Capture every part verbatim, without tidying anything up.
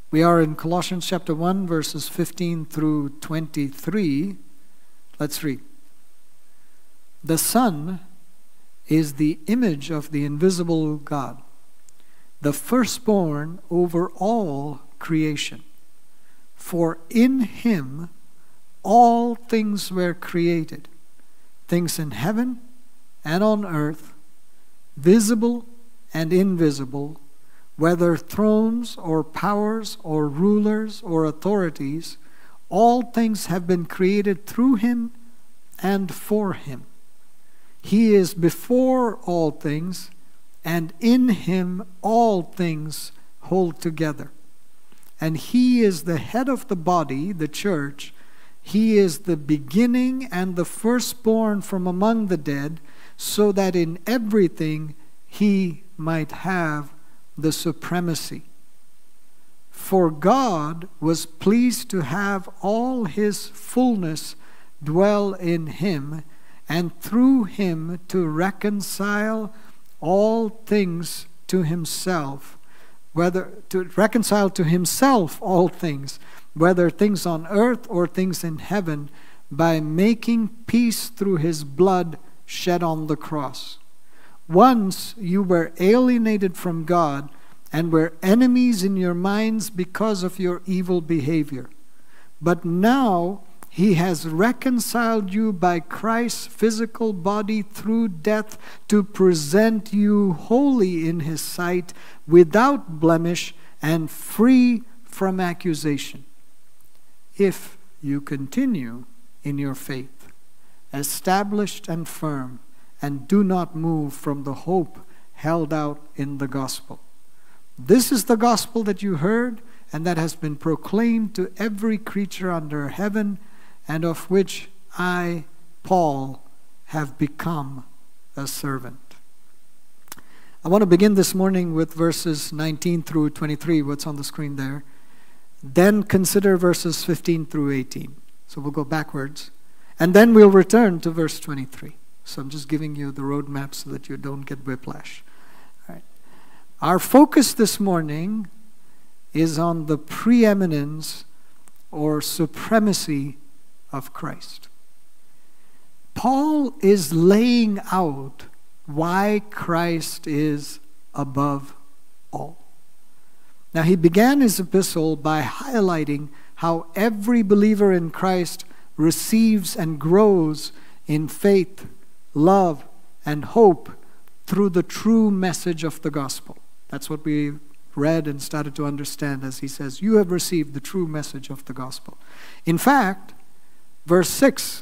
We are in Colossians chapter one, verses fifteen through twenty-three. Let's read. The Son is the image of the invisible God, the firstborn over all creation. For in Him all things were created, things in heaven and on earth, visible and invisible, whether thrones or powers or rulers or authorities, all things have been created through Him and for Him. He is before all things, and in Him all things hold together. And He is the head of the body, the church. He is the beginning and the firstborn from among the dead, so that in everything He might have the supremacy. For God was pleased to have all His fullness dwell in Him, and through Him to reconcile all things to Himself, whether to reconcile to Himself all things, whether things on earth or things in heaven, by making peace through His blood shed on the cross. Once you were alienated from God and were enemies in your minds because of your evil behavior. But now He has reconciled you by Christ's physical body through death to present you holy in His sight, without blemish and free from accusation, if you continue in your faith, established and firm, and do not move from the hope held out in the gospel. This is the gospel that you heard and that has been proclaimed to every creature under heaven, and of which I, Paul, have become a servant. I want to begin this morning with verses nineteen through twenty-three, what's on the screen there. Then consider verses fifteen through eighteen. So we'll go backwards. And then we'll return to verse twenty-three. So I'm just giving you the roadmap so that you don't get whiplash. All right. Our focus this morning is on the preeminence or supremacy of Christ. Paul is laying out why Christ is above all. Now, he began his epistle by highlighting how every believer in Christ receives and grows in faith, love, and hope through the true message of the gospel. That's what we read and started to understand as he says, you have received the true message of the gospel. In fact, verse six,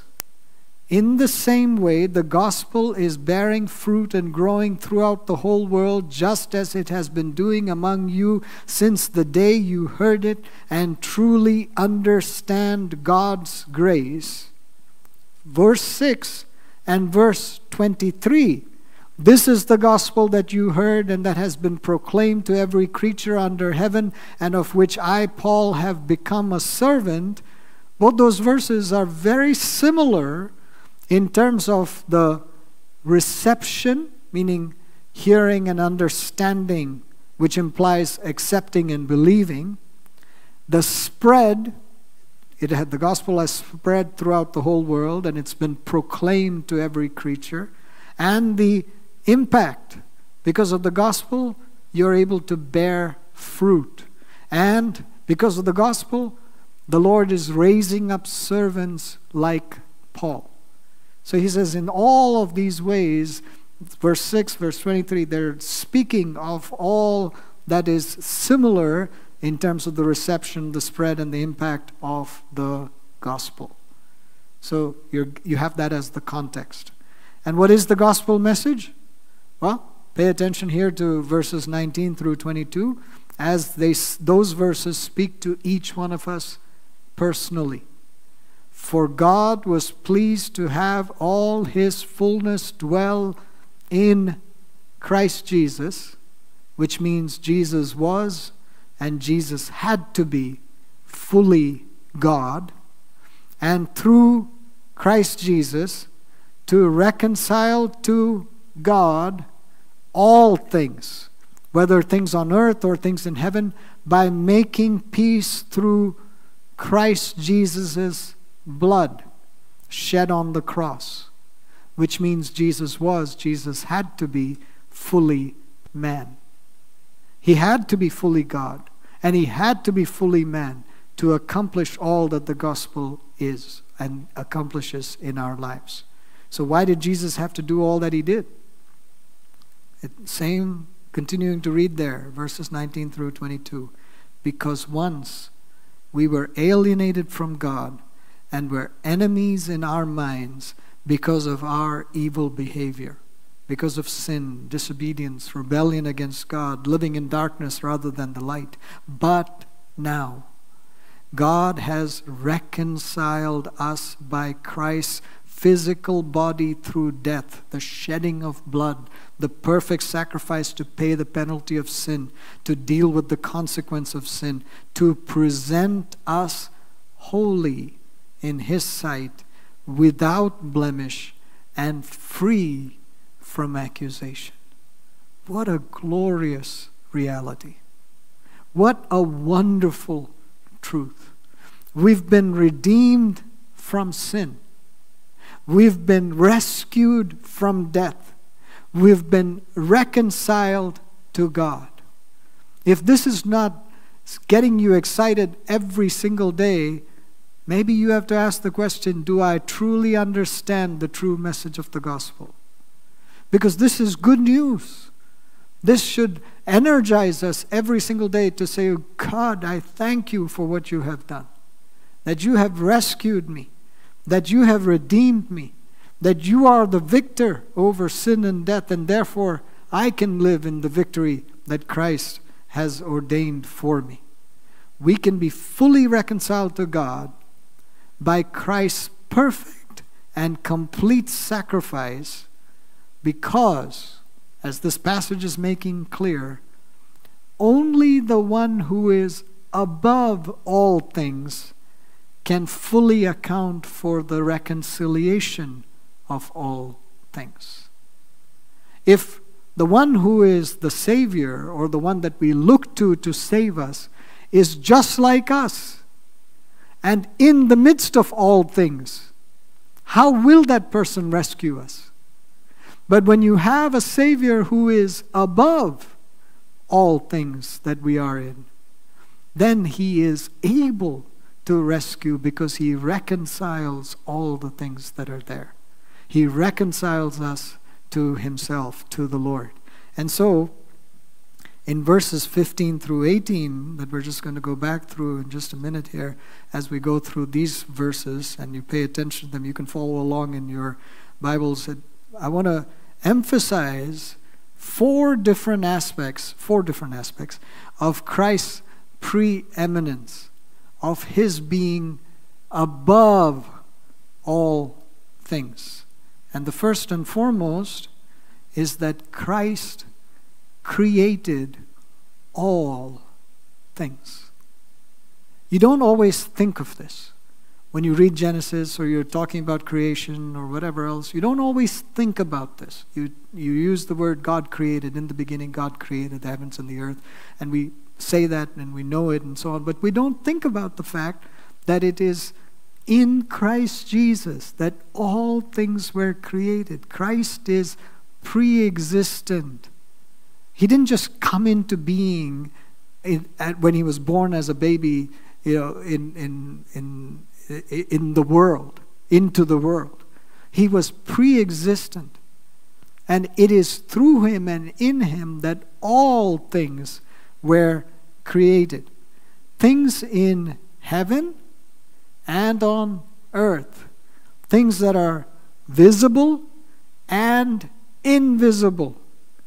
in the same way, the gospel is bearing fruit and growing throughout the whole world, just as it has been doing among you since the day you heard it and truly understand God's grace. Verse six and verse twenty-three, this is the gospel that you heard and that has been proclaimed to every creature under heaven, and of which I, Paul, have become a servant. Both those verses are very similar in terms of the reception, meaning hearing and understanding, which implies accepting and believing. The spread, it had, the gospel has spread throughout the whole world and it's been proclaimed to every creature. And the impact, because of the gospel, you're able to bear fruit. And because of the gospel, the Lord is raising up servants like Paul. So he says in all of these ways, verse six, verse twenty-three, they're speaking of all that is similar in terms of the reception, the spread, and the impact of the gospel. So you're, you have that as the context. And what is the gospel message? Well, pay attention here to verses nineteen through twenty-two, as they, those verses speak to each one of us personally. For God was pleased to have all His fullness dwell in Christ Jesus, which means Jesus was and Jesus had to be fully God, and through Christ Jesus to reconcile to God all things, whether things on earth or things in heaven, by making peace through Christ Jesus' blood shed on the cross, which means Jesus was, Jesus had to be fully man. He had to be fully God, and he had to be fully man to accomplish all that the gospel is and accomplishes in our lives. So why did Jesus have to do all that he did? It, same, continuing to read there, verses nineteen through twenty-two. Because once we were alienated from God and were enemies in our minds because of our evil behavior, because of sin, disobedience, rebellion against God, living in darkness rather than the light. But now, God has reconciled us by Christ's physical body through death, the shedding of blood, the perfect sacrifice to pay the penalty of sin, to deal with the consequence of sin, to present us holy in his sight, without blemish, and free from accusation. What a glorious reality. What a wonderful truth. We've been redeemed from sin. We've been rescued from death. We've been reconciled to God. If this is not getting you excited every single day, maybe you have to ask the question, do I truly understand the true message of the gospel? Because this is good news. This should energize us every single day to say, God, I thank you for what you have done. That you have rescued me. That you have redeemed me. That you are the victor over sin and death, and therefore I can live in the victory that Christ has ordained for me. We can be fully reconciled to God by Christ's perfect and complete sacrifice, because, as this passage is making clear, only the one who is above all things can fully account for the reconciliation of all things. If the one who is the Savior, or the one that we look to to save us, is just like us and in the midst of all things, how will that person rescue us? But when you have a Savior who is above all things that we are in, then he is able to rescue, because he reconciles all the things that are there. He reconciles us to himself, to the Lord. And so, in verses fifteen through eighteen, that we're just going to go back through in just a minute here, as we go through these verses, and you pay attention to them, you can follow along in your Bibles. I want to emphasize four different aspects, four different aspects of Christ's preeminence, of his being above all things. And the first and foremost is that Christ created all things. You don't always think of this. When you read Genesis, or you're talking about creation or whatever else, you don't always think about this. You, you use the word God created. In the beginning, God created the heavens and the earth. And we say that and we know it and so on. But we don't think about the fact that it is in Christ Jesus that all things were created. Christ is pre-existent. He didn't just come into being in, at, when he was born as a baby, you know, in in in in the world, into the world. He was pre-existent, and it is through him and in him that all things were created. Things in heaven and on earth. Things that are visible and invisible.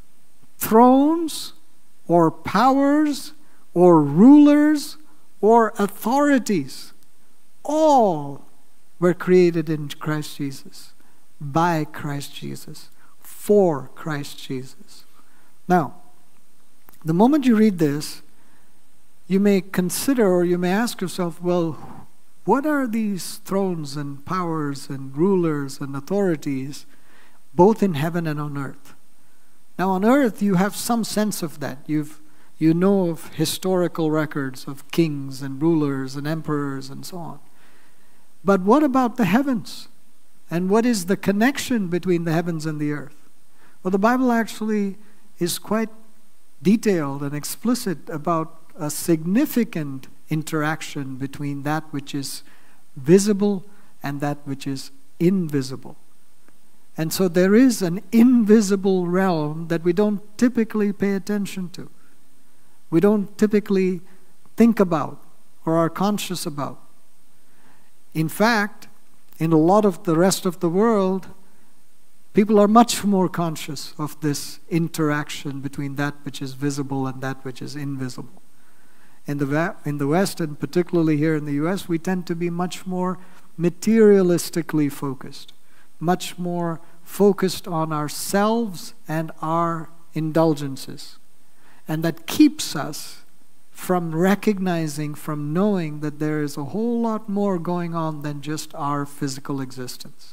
Thrones or powers or rulers or authorities. All were created in Christ Jesus, by Christ Jesus, for Christ Jesus. Now, the moment you read this, you may consider, or you may ask yourself, well, what are these thrones and powers and rulers and authorities, both in heaven and on earth? Now on earth you have some sense of that. You've, you know of historical records of kings and rulers and emperors and so on. But what about the heavens? And what is the connection between the heavens and the earth? Well, the Bible actually is quite detailed and explicit about a significant interaction between that which is visible and that which is invisible. And so there is an invisible realm that we don't typically pay attention to. We don't typically think about or are conscious about. In fact, in a lot of the rest of the world, people are much more conscious of this interaction between that which is visible and that which is invisible. In the, in the West, and particularly here in the U S, we tend to be much more materialistically focused, much more focused on ourselves and our indulgences. And that keeps us from recognizing, from knowing that there is a whole lot more going on than just our physical existence.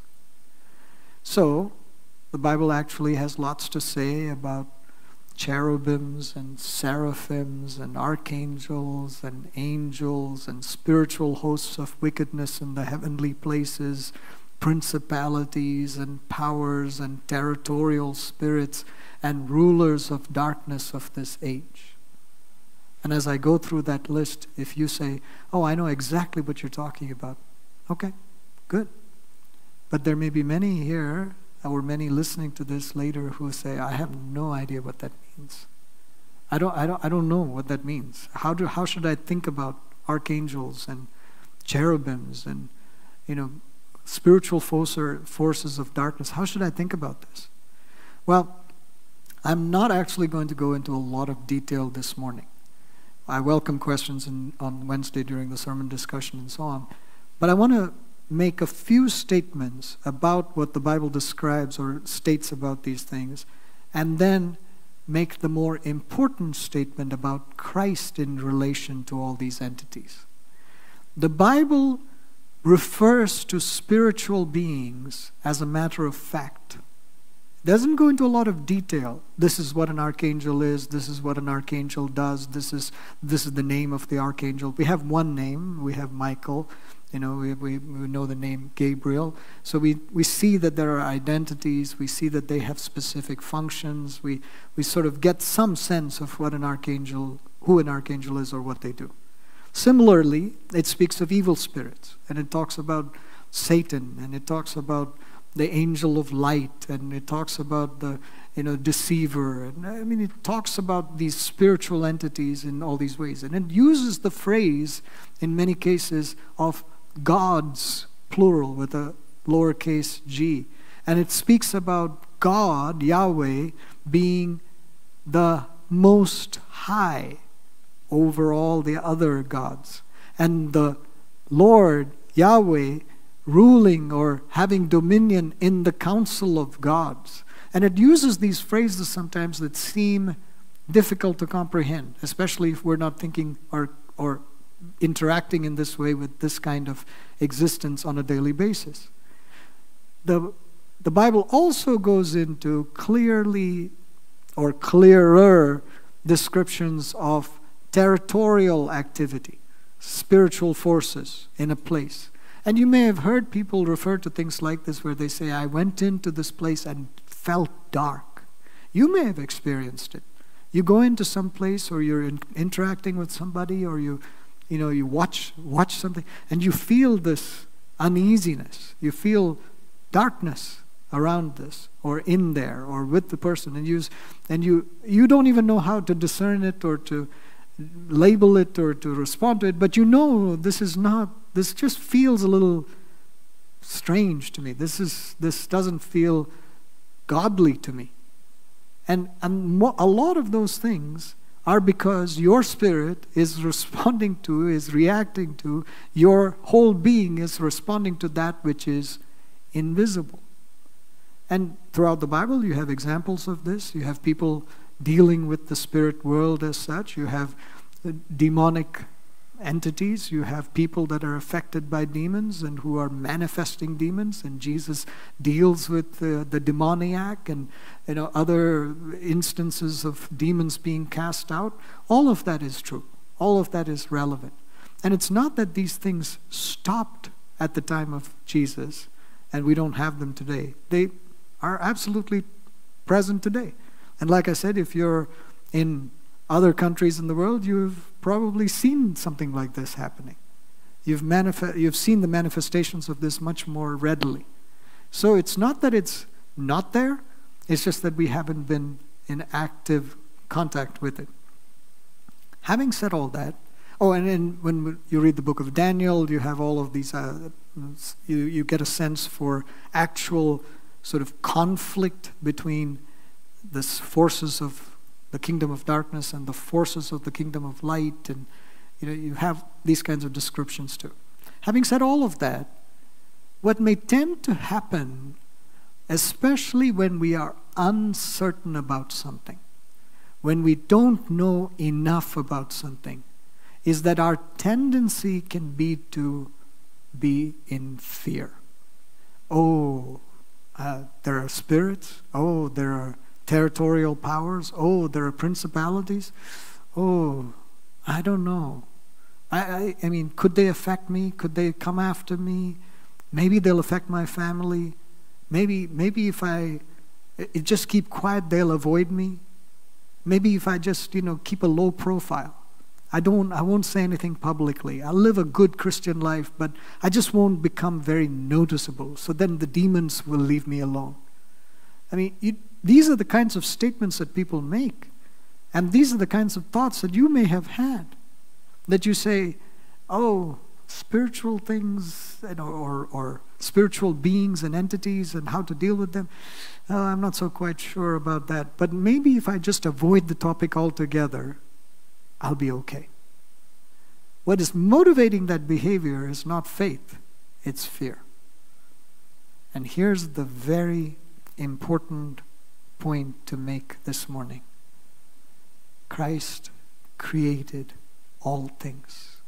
So, the Bible actually has lots to say about cherubims and seraphims and archangels and angels and spiritual hosts of wickedness in the heavenly places, principalities and powers and territorial spirits and rulers of darkness of this age. And as I go through that list, if you say, oh, I know exactly what you're talking about, okay, good. But there may be many here, or many listening to this later, who say, I have no idea what that means. I don't, I don't, I don't know what that means. How do, how should I think about archangels and cherubims and, you know, spiritual forces of darkness? How should I think about this? Well, I'm not actually going to go into a lot of detail this morning. I welcome questions in, on Wednesday during the sermon discussion and so on. But I want to make a few statements about what the Bible describes or states about these things, and then make the more important statement about Christ in relation to all these entities. The Bible refers to spiritual beings as a matter of fact. It doesn't go into a lot of detail. This is what an archangel is, this is what an archangel does, this is, this is the name of the archangel. We have one name, we have Michael. You know, we, we, we know the name Gabriel. So we, we see that there are identities. We see that they have specific functions. We, we sort of get some sense of what an archangel, who an archangel is or what they do. Similarly, it speaks of evil spirits. And it talks about Satan. And it talks about the angel of light. And it talks about the, you know, deceiver. And I mean, it talks about these spiritual entities in all these ways. And it uses the phrase, in many cases, of gods, plural, with a lowercase g. And it speaks about God, Yahweh, being the most high over all the other gods. And the Lord, Yahweh, ruling or having dominion in the council of gods. And it uses these phrases sometimes that seem difficult to comprehend, especially if we're not thinking or, or interacting in this way with this kind of existence on a daily basis. The, the Bible also goes into clearly or clearer descriptions of territorial activity, spiritual forces in a place. And you may have heard people refer to things like this where they say, I went into this place and felt dark. You may have experienced it. You go into some place or you're in, interacting with somebody or you You know, you watch watch something and you feel this uneasiness. You feel darkness around this or in there or with the person, and you and you you don't even know how to discern it or to label it or to respond to it, but you know this is not, this just feels a little strange to me. This is this doesn't feel godly to me. And and mo- a lot of those things are because your spirit is responding to, is reacting to, your whole being is responding to that which is invisible. And throughout the Bible you have examples of this. You have people dealing with the spirit world as such. You have demonic entities. You have people that are affected by demons and who are manifesting demons, and Jesus deals with the, the demoniac and you know other instances of demons being cast out. All of that is true. All of that is relevant. And it's not that these things stopped at the time of Jesus and we don't have them today. They are absolutely present today. And like I said, if you're in other countries in the world, you've probably seen something like this happening. You've, manif- you've seen the manifestations of this much more readily. So it's not that it's not there, it's just that we haven't been in active contact with it. Having said all that, oh, and then when you read the book of Daniel, you have all of these, uh, you, you get a sense for actual sort of conflict between the forces of the kingdom of darkness and the forces of the kingdom of light, and you know you have these kinds of descriptions too. Having said all of that, what may tend to happen, especially when we are uncertain about something, when we don't know enough about something, is that our tendency can be to be in fear. Oh, uh, there are spirits. Oh, there are territorial powers. Oh, there are principalities. Oh, I don't know. I, I, I mean, could they affect me? Could they come after me? Maybe they'll affect my family. Maybe, maybe if I it just keep quiet, they'll avoid me. Maybe if I just, you know, keep a low profile. I don't, I won't say anything publicly. I'll live a good Christian life, but I just won't become very noticeable. So then the demons will leave me alone. I mean, you, these are the kinds of statements that people make. And these are the kinds of thoughts that you may have had. That you say, oh, spiritual things, you know, or, or spiritual beings and entities and how to deal with them. Oh, I'm not so quite sure about that. But maybe if I just avoid the topic altogether, I'll be okay. What is motivating that behavior is not faith, it's fear. And here's the very important point to make this morning. Christ created all things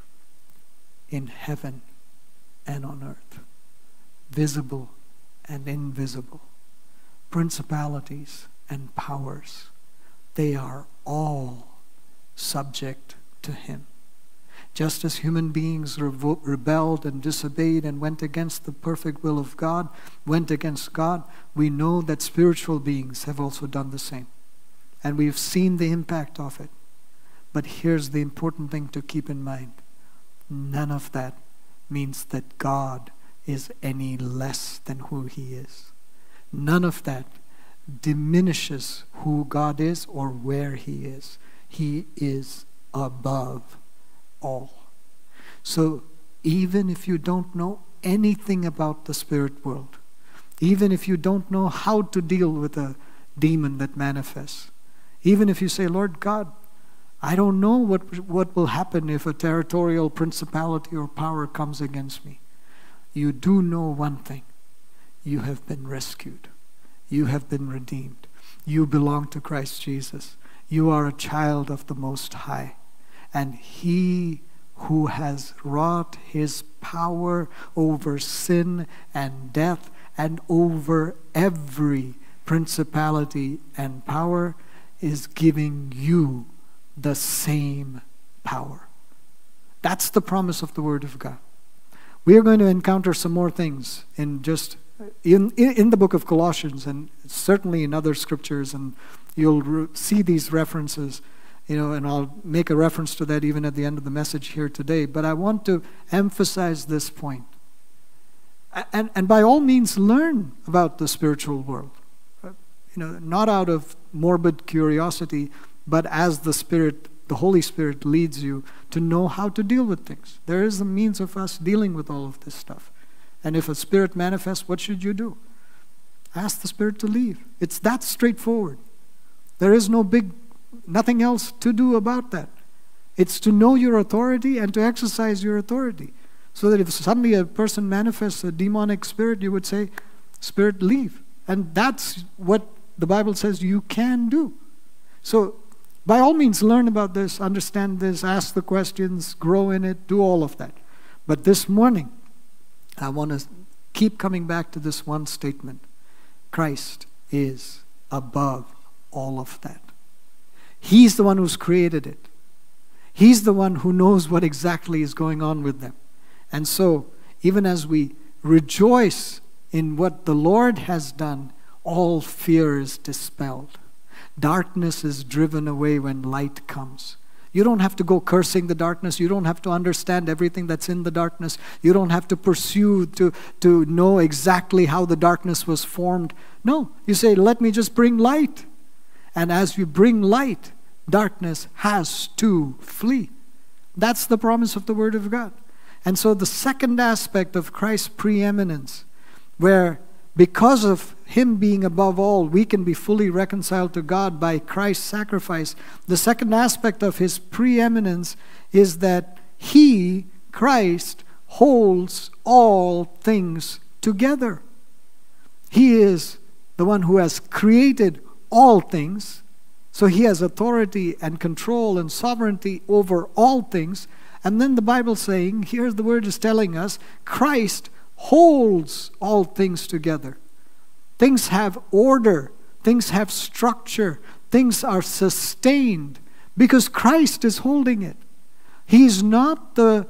in heaven and on earth, visible and invisible, principalities and powers. They are all subject to him. Just as human beings revo- rebelled and disobeyed and went against the perfect will of God, went against God, we know that spiritual beings have also done the same. And we've seen the impact of it. But here's the important thing to keep in mind. None of that means that God is any less than who he is. None of that diminishes who God is or where he is. He is above all. So even if you don't know anything about the spirit world, even if you don't know how to deal with a demon that manifests, even if you say, Lord God, I don't know what, what will happen if a territorial principality or power comes against me. You do know one thing. You have been rescued. You have been redeemed. You belong to Christ Jesus. You are a child of the Most High. And he who has wrought his power over sin and death and over every principality and power is giving you the same power. That's the promise of the Word of God. We are going to encounter some more things in just in, in, in the book of Colossians, and certainly in other scriptures, and you'll re- see these references, you know, and I'll make a reference to that even at the end of the message here today. But I want to emphasize this point. And, and by all means, learn about the spiritual world. You know, not out of morbid curiosity, but as the Spirit, the Holy Spirit leads you to know how to deal with things. There is a means of us dealing with all of this stuff. And if a spirit manifests, what should you do? Ask the Spirit to leave. It's that straightforward. There is no big, nothing else to do about that. It's to know your authority and to exercise your authority. So that if suddenly a person manifests a demonic spirit, you would say, Spirit, leave. And that's what the Bible says you can do. So By all means, learn about this, understand this, ask the questions, grow in it, do all of that. But this morning, I want to keep coming back to this one statement. Christ is above all of that. He's the one who's created it. He's the one who knows what exactly is going on with them. And so, even as we rejoice in what the Lord has done, all fear is dispelled. Darkness is driven away when light comes. You don't have to go cursing the darkness. You don't have to understand everything that's in the darkness. You don't have to pursue to, to know exactly how the darkness was formed. No, you say, let me just bring light. And as you bring light, darkness has to flee. That's the promise of the Word of God. And so the second aspect of Christ's preeminence, where because of Him being above all, we can be fully reconciled to God by Christ's sacrifice. The second aspect of His preeminence is that He, Christ, holds all things together. He is the one who has created all things. So He has authority and control and sovereignty over all things. And then the Bible saying, here the Word is telling us, Christ holds all things together. Things have order. Things have structure. Things are sustained because Christ is holding it. He's not the,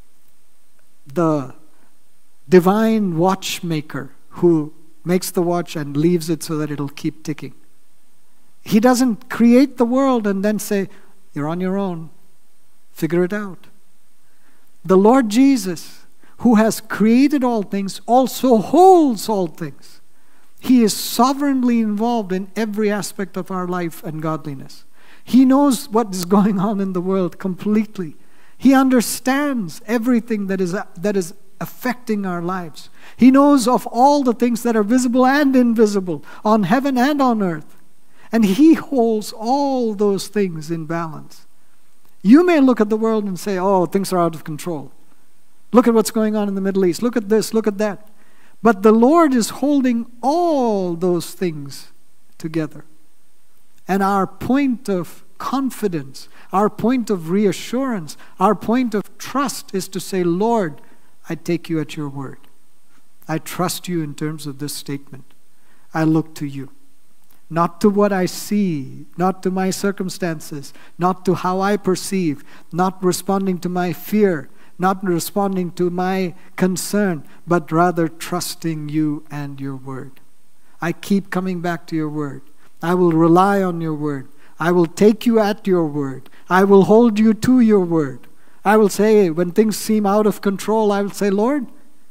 the divine watchmaker who makes the watch and leaves it so that it'll keep ticking. He doesn't create the world and then say, you're on your own. Figure it out. The Lord Jesus, who has created all things, also holds all things. He is sovereignly involved in every aspect of our life and godliness. He knows what is going on in the world completely. He understands everything that is, that is affecting our lives. He knows of all the things that are visible and invisible, on heaven and on earth. And He holds all those things in balance. You may look at the world and say, oh, things are out of control. Look at what's going on in the Middle East. Look at this, look at that. But the Lord is holding all those things together. And our point of confidence, our point of reassurance, our point of trust is to say, Lord, I take you at your word. I trust you in terms of this statement. I look to you. Not to what I see, not to my circumstances, not to how I perceive, not responding to my fear, not responding to my concern, but rather trusting you and your word. I keep coming back to your word. I will rely on your word. I will take you at your word. I will hold you to your word. I will say, when things seem out of control, I will say, Lord,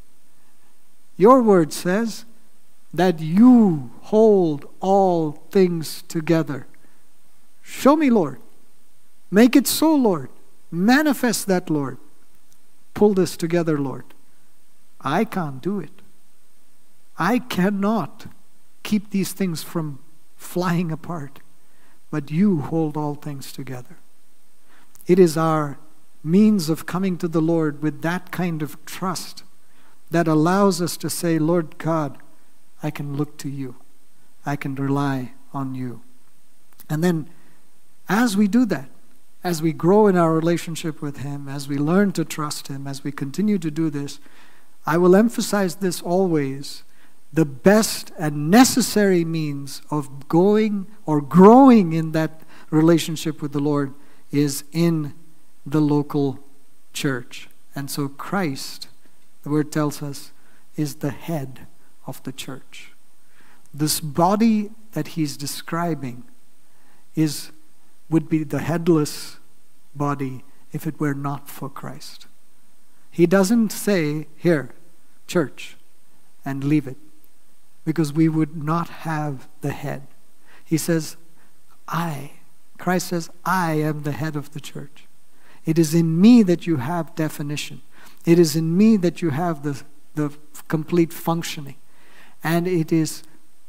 your word says that you hold all things together. Show me, Lord. Make it so, Lord. Manifest that, Lord. Pull this together, Lord. I can't do it. I cannot keep these things from flying apart. But you hold all things together. It is our means of coming to the Lord with that kind of trust that allows us to say, Lord God, I can look to you. I can rely on you. And then as we do that, as we grow in our relationship with Him, as we learn to trust Him, as we continue to do this, I will emphasize this always. The best and necessary means of going or growing in that relationship with the Lord is in the local church. And so Christ, the Word tells us, is the head of the church. This body that He's describing is would be the headless body if it were not for Christ. He doesn't say, here, church, and leave it, because we would not have the head. He says, I, Christ says, I am the head of the church. It is in me that you have definition. It is in me that you have the, the complete functioning. And it is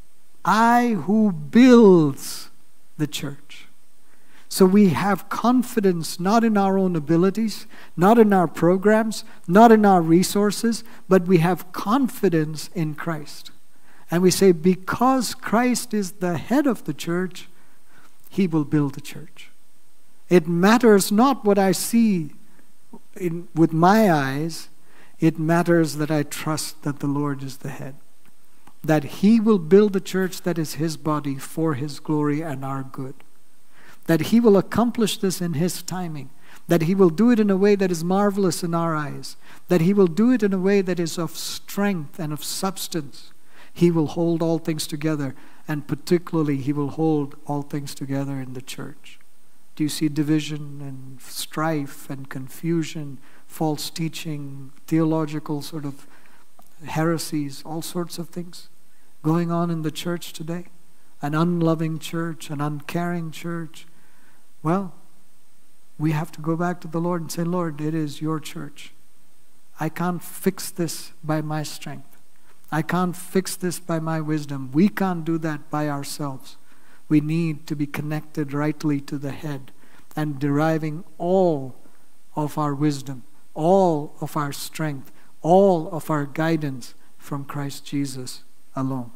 I who builds the church. So we have confidence not in our own abilities, not in our programs, not in our resources, but we have confidence in Christ. And we say, because Christ is the head of the church, He will build the church. It matters not what I see in, with my eyes. It matters that I trust that the Lord is the head. That He will build the church that is His body for His glory and our good. That He will accomplish this in His timing. That He will do it in a way that is marvelous in our eyes. That He will do it in a way that is of strength and of substance. He will hold all things together, and particularly He will hold all things together in the church. Do you see division and strife and confusion, false teaching, theological sort of heresies, all sorts of things going on in the church today? An unloving church, an uncaring church. Well, we have to go back to the Lord and say, Lord, it is your church. I can't fix this by my strength. I can't fix this by my wisdom. We can't do that by ourselves. We need to be connected rightly to the head and deriving all of our wisdom, all of our strength, all of our guidance from Christ Jesus alone.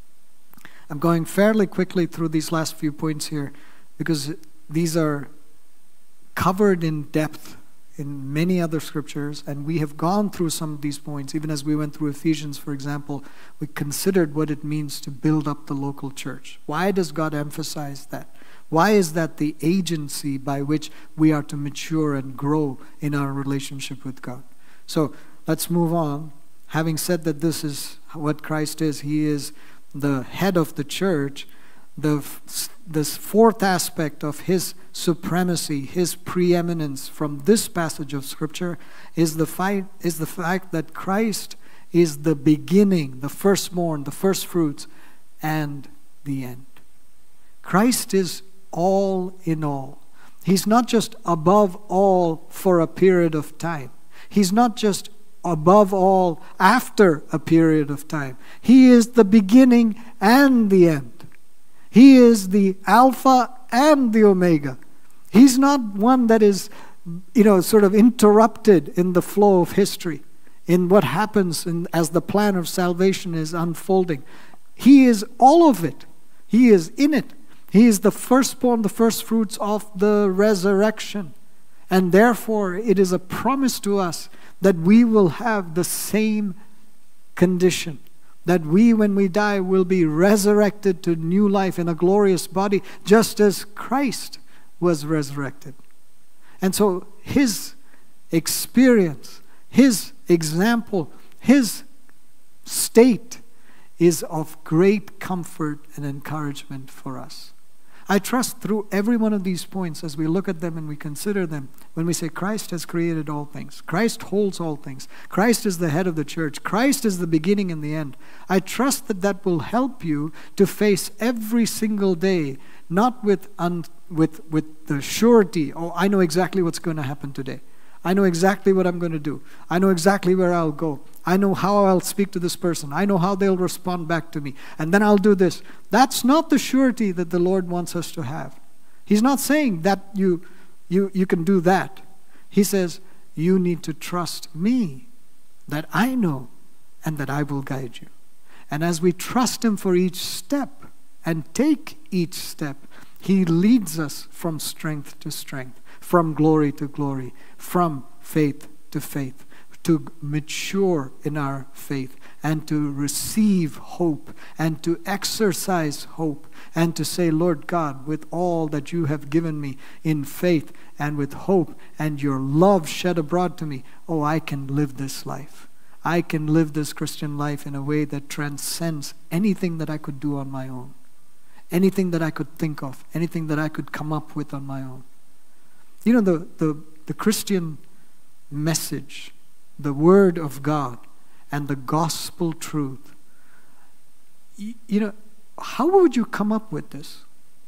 I'm going fairly quickly through these last few points here because these are covered in depth in many other scriptures, and we have gone through some of these points. Even as we went through Ephesians, for example, we considered what it means to build up the local church. Why does God emphasize that? Why is that the agency by which we are to mature and grow in our relationship with God? So let's move on. Having said that this is what Christ is, He is the head of the church. The, this fourth aspect of His supremacy, His preeminence from this passage of Scripture is the, fight, is the fact that Christ is the beginning, the firstborn, the first fruits, and the end. Christ is all in all. He's not just above all for a period of time. He's not just above all after a period of time. He is the beginning and the end. He is the Alpha and the Omega. He's not one that is, you know, sort of interrupted in the flow of history, in what happens in, as the plan of salvation is unfolding. He is all of it. He is in it. He is the firstborn, the first fruits of the resurrection. And therefore, it is a promise to us that we will have the same condition. That we, when we die, will be resurrected to new life in a glorious body, just as Christ was resurrected. And so His experience, His example, His state is of great comfort and encouragement for us. I trust through every one of these points, as we look at them and we consider them, when we say Christ has created all things, Christ holds all things, Christ is the head of the church, Christ is the beginning and the end, I trust that that will help you to face every single day, not with, un, with, with the surety, oh, I know exactly what's going to happen today. I know exactly what I'm going to do. I know exactly where I'll go. I know how I'll speak to this person. I know how they'll respond back to me. And then I'll do this. That's not the surety that the Lord wants us to have. He's not saying that you, you, you can do that. He says, you need to trust me, that I know and that I will guide you. And as we trust Him for each step and take each step, He leads us from strength to strength, from glory to glory, from faith to faith, to mature in our faith and to receive hope and to exercise hope and to say, Lord God, with all that you have given me in faith and with hope and your love shed abroad to me, oh, I can live this life. I can live this Christian life in a way that transcends anything that I could do on my own, anything that I could think of, anything that I could come up with on my own. You know, the, the, the Christian message, the Word of God, and the gospel truth, you, you know, how would you come up with this?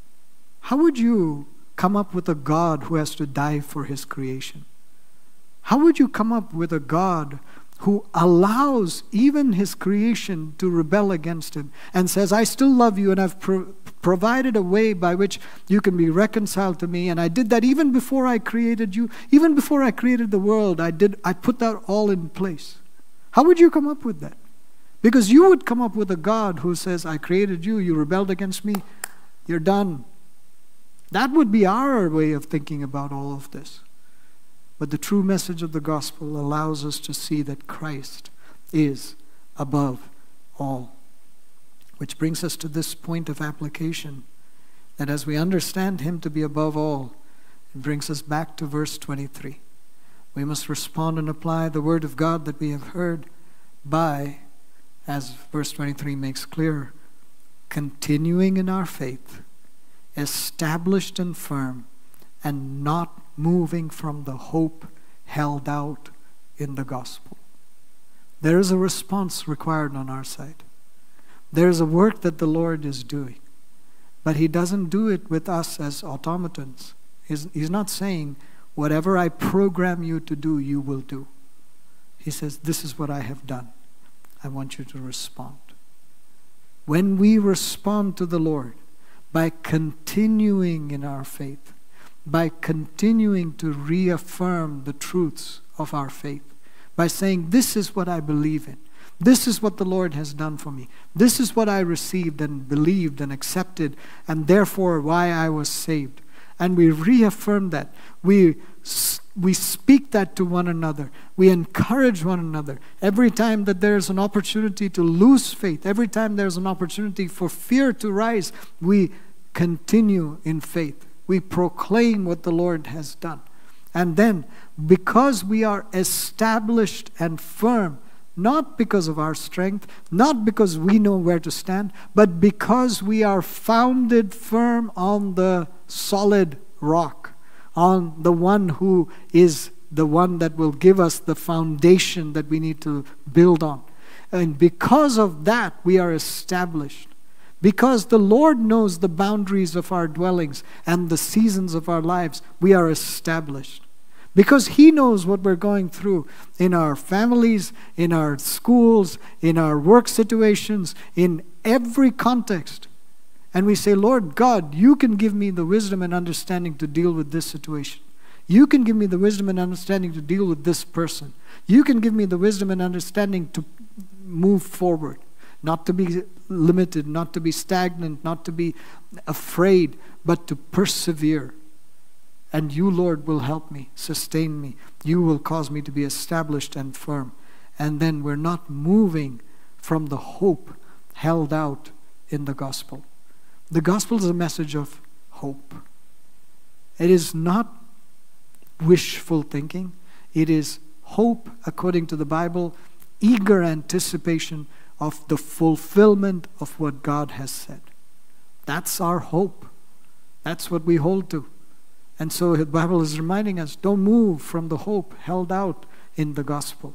How would you come up with a God who has to die for His creation? How would you come up with a God who allows even His creation to rebel against Him and says, I still love you and I've pro- provided a way by which you can be reconciled to me, and I did that even before I created you, even before I created the world, I did. I put that all in place. How would you come up with that? Because you would come up with a God who says, I created you, you rebelled against me, you're done. That would be our way of thinking about all of this. But the true message of the gospel allows us to see that Christ is above all. Which brings us to this point of application, that as we understand Him to be above all, it brings us back to verse twenty-three. We must respond and apply the word of God that we have heard by, as verse twenty-three makes clear, continuing in our faith, established and firm, and not moving from the hope held out in the gospel. There is a response required on our side. There is a work that the Lord is doing. But He doesn't do it with us as automatons. He's, he's not saying, whatever I program you to do, you will do. He says, this is what I have done. I want you to respond. When we respond to the Lord by continuing in our faith, by continuing to reaffirm the truths of our faith, by saying, this is what I believe in. This is what the Lord has done for me. This is what I received and believed and accepted, and therefore why I was saved. And we reaffirm that. We, we speak that to one another. We encourage one another. Every time that there's an opportunity to lose faith, every time there's an opportunity for fear to rise, we continue in faith. We proclaim what the Lord has done. And then, because we are established and firm, not because of our strength, not because we know where to stand, but because we are founded firm on the solid rock, on the one who is the one that will give us the foundation that we need to build on. And because of that, we are established. Because the Lord knows the boundaries of our dwellings and the seasons of our lives, we are established. Because He knows what we're going through in our families, in our schools, in our work situations, in every context. And we say, Lord God, you can give me the wisdom and understanding to deal with this situation. You can give me the wisdom and understanding to deal with this person. You can give me the wisdom and understanding to move forward. Not to be limited, not to be stagnant, not to be afraid, but to persevere. And you, Lord, will help me, sustain me. You will cause me to be established and firm. And then we're not moving from the hope held out in the gospel. The gospel is a message of hope. It is not wishful thinking. It is hope, according to the Bible, eager anticipation of the fulfillment of what God has said. That's our hope. That's what we hold to. And so the Bible is reminding us, don't move from the hope held out in the gospel.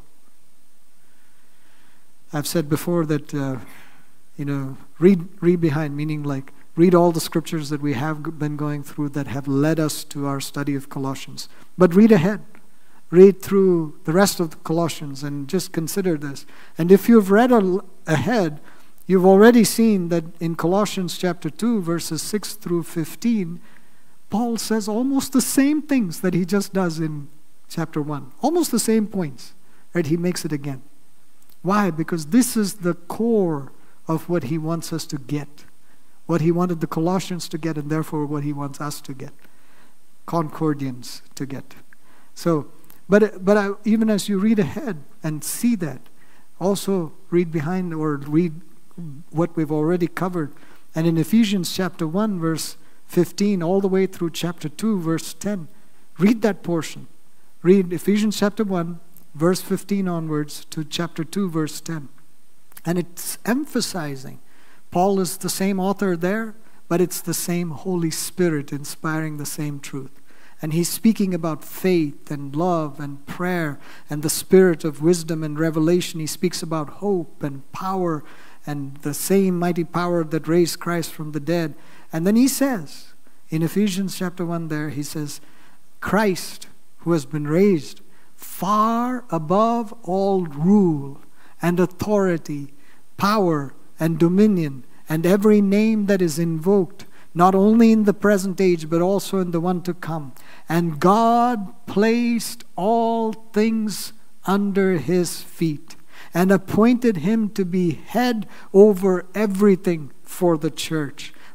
I've said before that, uh, you know, read, read behind, meaning like read all the scriptures that we have been going through that have led us to our study of Colossians. But read ahead. Read through the rest of the Colossians and just consider this. And if you've read ahead, you've already seen that in Colossians chapter two, verses six through fifteen, Paul says almost the same things that he just does in chapter one. Almost the same points, right? He makes it again. Why? Because this is the core of what he wants us to get. What he wanted the Colossians to get, and therefore what he wants us to get. Concordians to get. So, but, but I, even as you read ahead and see that, also read behind or read what we've already covered. And in Ephesians chapter one, verse fifteen, all the way through chapter two, verse ten. Read that portion. Read Ephesians chapter one, verse fifteen onwards to chapter two, verse ten. And it's emphasizing. Paul is the same author there, but it's the same Holy Spirit inspiring the same truth. And he's speaking about faith and love and prayer and the spirit of wisdom and revelation. He speaks about hope and power and the same mighty power that raised Christ from the dead. And then he says, in Ephesians chapter one there, he says, Christ, who has been raised far above all rule and authority, power and dominion, and every name that is invoked, not only in the present age, but also in the one to come. And God placed all things under his feet, and appointed him to be head over everything for the church,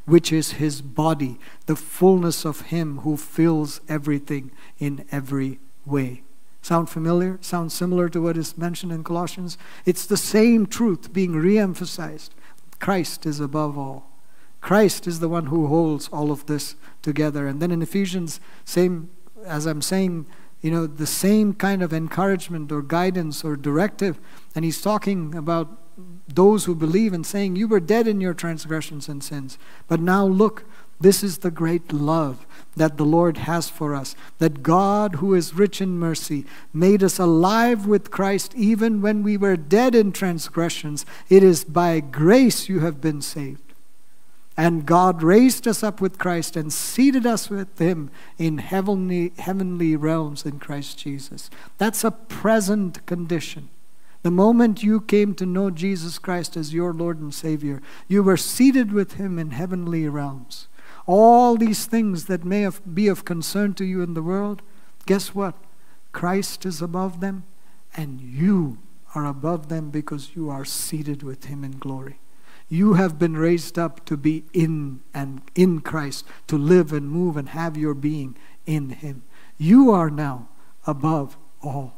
which is his body, the fullness of him who fills everything in every way. Sound familiar? Sound similar to what is mentioned in Colossians? It's the same truth being re-emphasized. Christ is above all. Christ is the one who holds all of this together. And then in Ephesians, same as I'm saying, you know, the same kind of encouragement or guidance or directive. And he's talking about those who believe and saying, you were dead in your transgressions and sins. But now look, this is the great love that the Lord has for us. That God, who is rich in mercy, made us alive with Christ even when we were dead in transgressions. It is by grace you have been saved. And God raised us up with Christ and seated us with him in heavenly, heavenly realms in Christ Jesus. That's a present condition. The moment you came to know Jesus Christ as your Lord and Savior, you were seated with him in heavenly realms. All these things that may have, be of concern to you in the world, guess what? Christ is above them, and you are above them because you are seated with him in glory. You have been raised up to be in and in Christ, to live and move and have your being in him. You are now above all.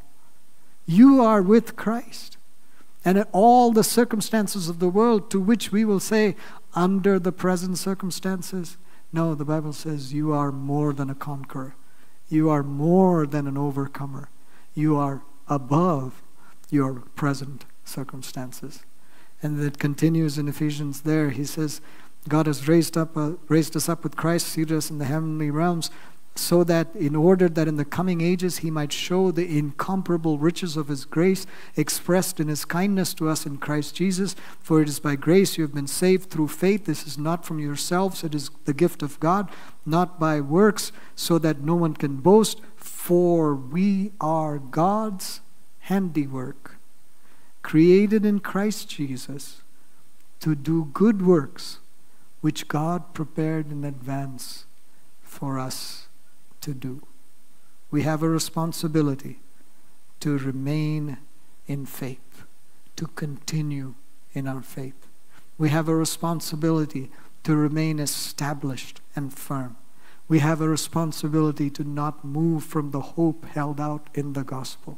You are with Christ. And in all the circumstances of the world to which we will say, under the present circumstances, no, the Bible says you are more than a conqueror. You are more than an overcomer. You are above your present circumstances. And it continues in Ephesians there. He says, God has raised up, uh, raised us up with Christ, seated us in the heavenly realms, so that in order that in the coming ages he might show the incomparable riches of his grace expressed in his kindness to us in Christ Jesus. For it is by grace you have been saved through faith. This is not from yourselves, it is the gift of God, not by works, so that no one can boast. For we are God's handiwork, created in Christ Jesus to do good works, which God prepared in advance for us to do. We have a responsibility to remain in faith, to continue in our faith. We have a responsibility to remain established and firm. We have a responsibility to not move from the hope held out in the gospel.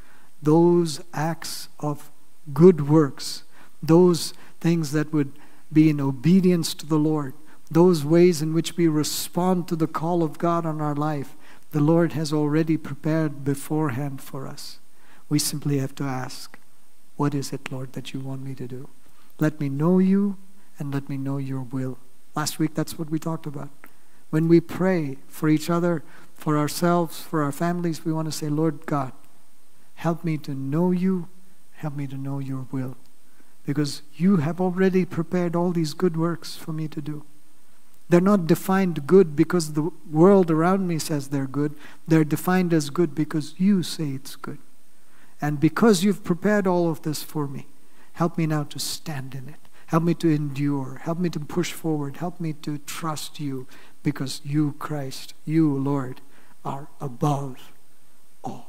Those acts of good works, those things that would be in obedience to the Lord, those ways in which we respond to the call of God on our life, the Lord has already prepared beforehand for us. We simply have to ask, what is it, Lord, that you want me to do? Let me know you and let me know your will. Last week, that's what we talked about. When we pray for each other, for ourselves, for our families, we want to say, Lord God, help me to know you, help me to know your will. Because you have already prepared all these good works for me to do. They're not defined good because the world around me says they're good. They're defined as good because you say it's good. And because you've prepared all of this for me, help me now to stand in it. Help me to endure. Help me to push forward. Help me to trust you because you, Christ, you, Lord, are above all.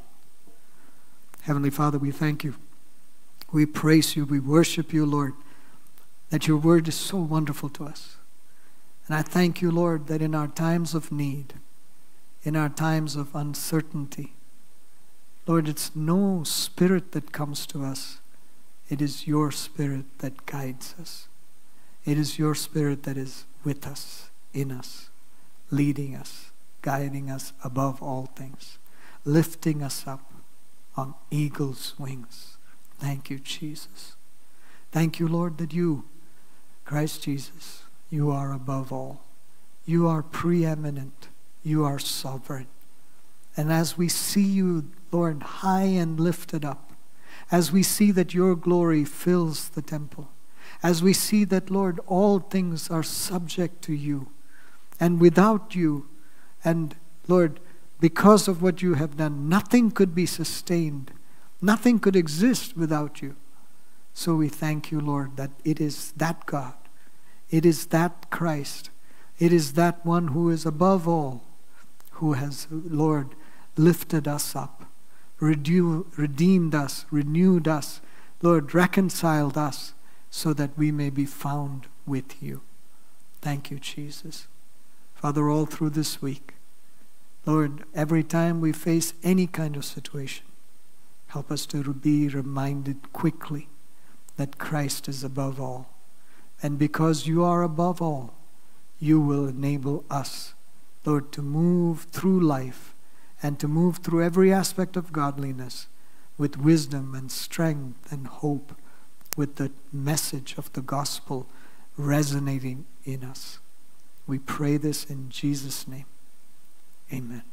Heavenly Father, we thank you. We praise you. We worship you, Lord, that your word is so wonderful to us. And I thank you, Lord, that in our times of need, in our times of uncertainty, Lord, it's no spirit that comes to us. It is your Spirit that guides us. It is your Spirit that is with us, in us, leading us, guiding us above all things, lifting us up on eagle's wings. Thank you, Jesus. Thank you, Lord, that you, Christ Jesus, you are above all. You are preeminent. You are sovereign. And as we see you, Lord, high and lifted up, as we see that your glory fills the temple, as we see that, Lord, all things are subject to you, and without you, and Lord, because of what you have done, nothing could be sustained. Nothing could exist without you. So we thank you, Lord, that it is that God, it is that Christ, it is that one who is above all, who has, Lord, lifted us up, redeemed us, renewed us, Lord, reconciled us, so that we may be found with you. Thank you, Jesus. Father, all through this week, Lord, every time we face any kind of situation, help us to be reminded quickly that Christ is above all. And because you are above all, you will enable us, Lord, to move through life and to move through every aspect of godliness with wisdom and strength and hope, with the message of the gospel resonating in us. We pray this in Jesus' name. Amen.